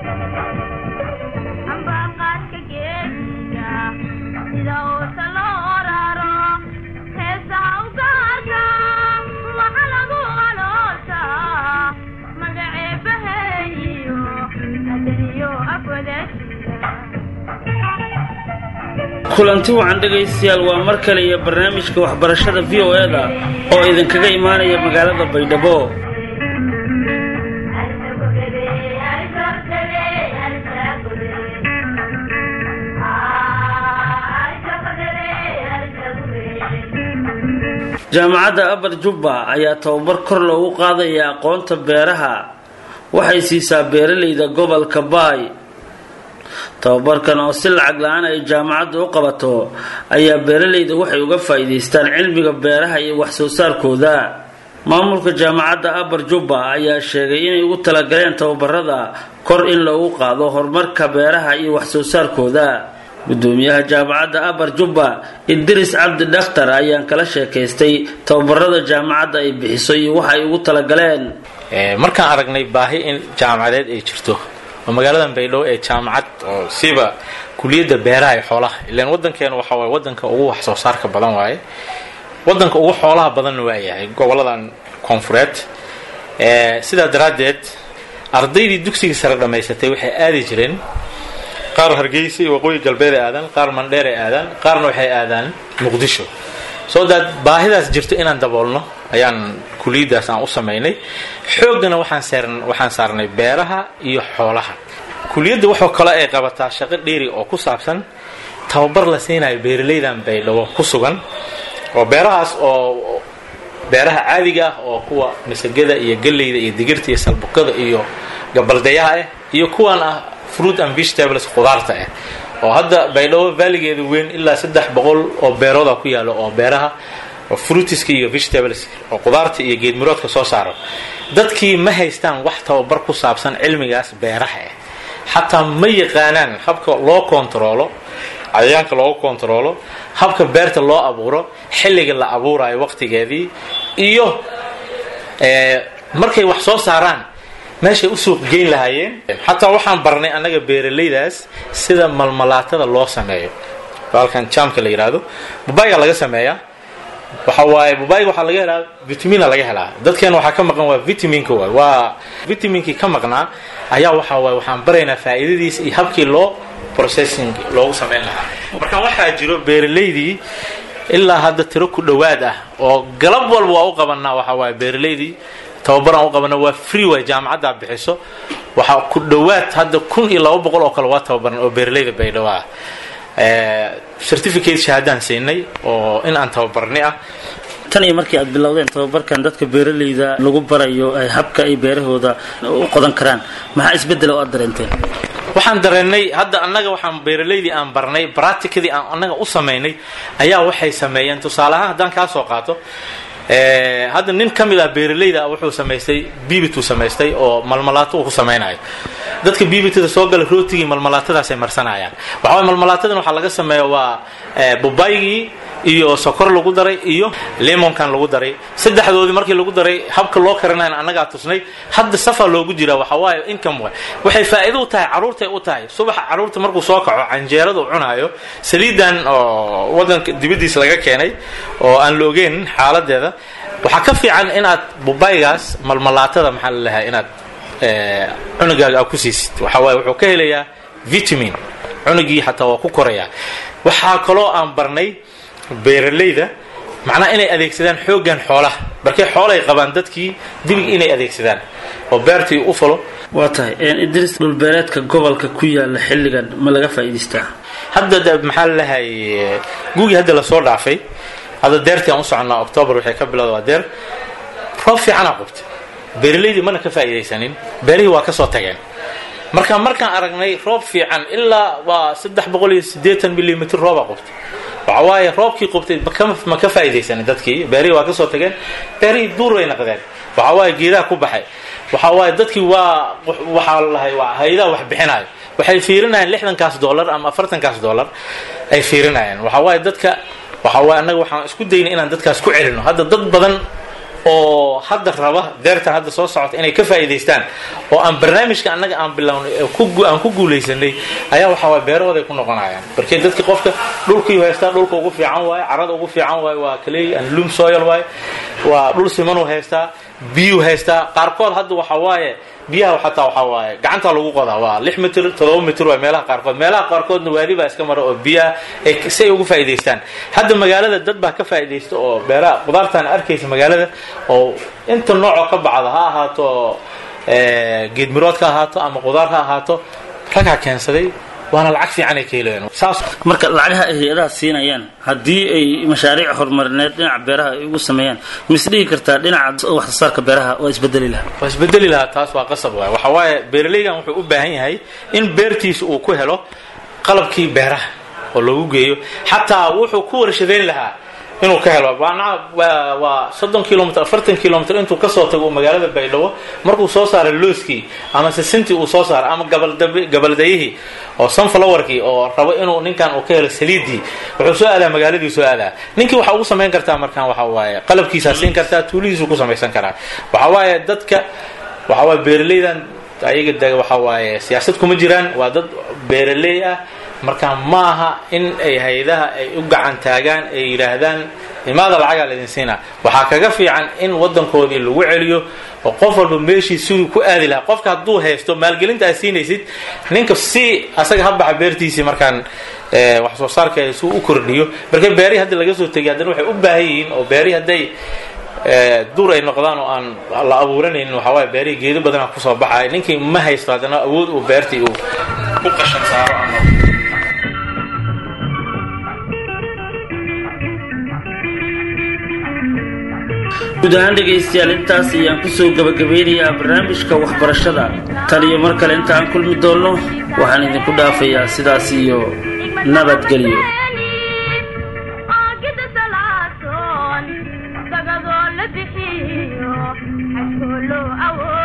kulanti wacan dhagaystayaal waa mar kale iyo barnaamijka waxbarashada VOA-da oo idinkaga imaanaya magaalada Baydhabo. jaamacadda Abar Jubba ayaa tababar kor loogu qaadaya aqoonta beeraha waxay siisaa beeralayda gobolka Baay. tababarkan oo si lacag la'aan ay jaamacaddu u qabato ayaa beeralayda waxay uga faa'iideystaan cilmiga beeraha iyo wax soo saarkooda. maamulka jaamacadda Abar Jubba ayaa sheegay inay ugu talagaleen tababarada kor in loogu qaado horumarka beeraha iyo wax soo saarkooda. gudoomiyaha jaamacadda Abar Jubba Idris Abdi Dhakhtar ayaan kala sheekaystay tababarada jaamacadda ay bixiso iyo waxa ay ugu talagaleen. markaan aragnay baahi in jaamacadeed ay jirto magaalada Baydhabo ee jaamacad oo siba kuliyada beeraha ee xoolaha ilaan wadankeena waxa way wadanka ugu wax soo saarka badan waaye wadanka ugu xoolaha badan waayahay goboladan koonfureed sida daraadeed ardaydii dugsiga sare dhameysatay waxay aadi jireen qaar Hargeysa iyo Waqooyi Galbeed aadan qaar Mandheer aadan qaarna waxay aadaan Muqdisho soo dad baahidaas jirto inaan daboolno ayaan kuliyadaas aan u sameeynay xoogana waxaan saarnay beeraha iyo xoolaha. kuliyada waxa kale ay qabataa shaqo dheeri oo ku saabsan tababar la siinayo beeralaydan Baydhabo ku sugan oo beerahaas oo beeraha caadiga ah oo kuwa masagada iyo galleyda iyo digirta iyo salbukada iyo gabaldayaha iyo kuwan ah fruit and vegetables qudaarta oo hadda Baydhabo valley-geedu weyn ilaa 300 oo beerood ku yaalo oo beeraha oo fruitiska iyo vegetables oo qudaarta iyo geed miroodka soo saaro. dadkii ma haystaan wax tababar ku saabsan cilmigaas beeraha hatta ma yaqaanaan habka loo kontrolo cayayaanka loo kontrolo habka beerta loo abuuro xilliga la abuurayo waqtigeedii iyo markay wax soo saaraan meesha u suuq geyn lahaayeen. hatta waxaan barnay anaga beeralaydaas sida malmalaatada loo sameeyo halkan jaamka la yiraahdo babayga laga sameeyaa waxa waaye babayga waxa laga helaa vitamin laga helaa dadkeena waxa ka maqan waa vitaminka waa vitaminki ka maqnaa ayaa waxa waaye waxaan bareynaa faa'iidadiisa iyo habkii loo processing loogu sameyn lahaa. marka waxa jiro beeralaydii ilaa hadda tiro ku dhawaad ah oo galab walba waa u qabanaa waxa waaye beeralaydii tababaran u qabana waa free way jaamacadda bixiso waxa ku dhawaad hadda 1200 oo kale waa tababaran oo beeralayda Baydhabo ah certificate shahaadaan siinay oo in aan tababarnay ah. tan iyo markii aad bilowdeen tababarkan dadka beeralayda lagu barayo ay habka ay beerahooda u qodan karaan maxaa isbedel oo aad dareenteen? waxaan dareenay hadda annaga waxaan beeralaydii aan barnay practically aan annaga u sameeynay ayaa waxay sameeyeen tusaale ahaan hadaan ka soo qaato hadda nin kamid ah beeralayda wuxuu sameystay bibitu sameystay oo malmalaato uu sameeynayo dadka bibitada soo gal rootigii malmalaatadaas ay marsanayaan waxa malmalaatadan waxa laga sameeyaa waa babaygi iyo sokor lagu daray iyo lemonkan lagu daray saddexdoodii markii lagu daray habka loo karinayo annaga tusnay hadda safa loogu jira waxa waaye income waxay faa'iido u tahay caruurta u tahay subax caruurta markuu soo kaco canjeerada uu cunayo saliidan oo wadanka dibadiisa laga keenay oo aan loogeen xaaladeeda waxa ka fiican inaad babaygaas malmalaatada maxaa la leeyahay inaad cunugaaga ku siisid waxa waaye wuxuu ka helayaa vitamin cunugii hatta waa ku koraya. waxa kaloo aan barnay beeralayda macna inay adeegsadaan xoogan xoolaha markay xoolay qabaan dadkii dibig inay adeegsadaan oo beertii u falo. waa tahay Idris dhul beereedka gobolka ku yaala xilligan ma laga faa'iideystaa? hadda maxaa la leeyahay guugi hadda la soo dhaafay hadda deertii aan u soconaa October waxay ka bilowdaa deer roob fiican qabtay beeralaydi mana ka faa'iideysanin beerihii waa ka soo tageen markaan aragnay roob fiican ilaa waa 380 mm roob qabtay waxa waaye roobkii qabtay ma ka faa'iideysanin dadkii beerihii waa ka soo tageen beerihii duur way noqdeen waxa waaye geedaha ku baxay waxa waaye dadkii waxa lahay waa hay'adaha wax bixinayo waxay fiirinayaan $60 ama $40 ay fiirinayaan waxa waaye dadka waxa waaye anaga waxaan isku daynay inaan dadkaas ku celino hadda dad badan oo hadda raba deertan hadda soo socota inay ka faa'iideystaan oo aan barnaamijka annaga aan bilownay aan ku guuleysanay ayaa waxa waa beerahooda ku noqonayaan markii dadka qofka dhulkii haystaa dhulka ugu fiican waay carrada ugu fiican waay waa clay and loam soil waay waa dhul siman oo haystaa biyo haystaa qaarkood hadda waxa waaye biyaha xataa waxa waaye gacanta lagu qodaa waa 6 mitir 7 mitir waa meelaha qaarkoodna waadi baa iska maro oo biyaha ay say ugu faa'iideystaan hadda magaalada dad baa ka faa'iideysto oo beeraha qudaartan arkaysa magaalada oo inta nooc ka bacda ha ahaato geed mirood ka ahaato ama qudaar ha ahaato raga keensaday waana lacag fiican ay keenayaan saas marka lacagaha hay'adaha siinayaan hadii ay mashaariic horumarineed dhinaca beeraha ay ugu sameeyaan misdhihi kartaa dhinaca wax soo saarka beeraha oo isbedeli lahaa taas waa qasab waxa waaye beeralaygan wuxuu u baahan yahay in beertiisa uu ku helo qalabkii beeraha oo lagu geeyo xataa wuxuu ku warshadeyn lahaa inuu ka helo waa 30 kilomitir 40 kilomitir intuu ka soo tago magaalada Baydhabo markuu soo saaray looskii ama sinti uu soo saaray ama gabaldayihi oo sunflowerkii oo rabo inuu ninkan uu ka helo saliidii wuxuu soo aadaa magaaladii soo aadaa ninkii waxa uu sameyn kartaa markaan waxa waaye qalabkiisa siin kartaa tuulihiisa ku sameeysan karaa waxa waaye dadka waxa waaye beeralaydan ayaga waxa waaye siyaasad kuma jiraan waa dad beeralay ah marka maaha in ay hay'adaha ay u gacan taagaan ay yiraahdaan imaada lacag la idin siina waxa kaga fiican in wadankoodii lagu celiyo oo qof walba meeshiisa ku aadi lahaa qofka haduu haysto maalgelinta ay siinaysid ninka si asaga habba beertiisa markaan wax soo saarkeeda soo u kordhiyo marka beeri hadda laga soo tagay hadana waxay u baahan yihiin oo beeri haday duur ay noqdaan oo aan la abuuranayn waxa way beeri geedo badan ku soo baxay ninkii ma haysto hadana awood uu beertii uu ku qashan saaro ama gudahaan dhegaystayaal intaas ayaan ku soo gabagabeynayaa barnaamijka waxbarashada tan iyo mar kale inta aan kulmi doonno waxaan idinku dhaafayaa sidaas iyo nabadgelyo Agada salaatoon, dagadoo la bixiyo, xaskoo loo awood.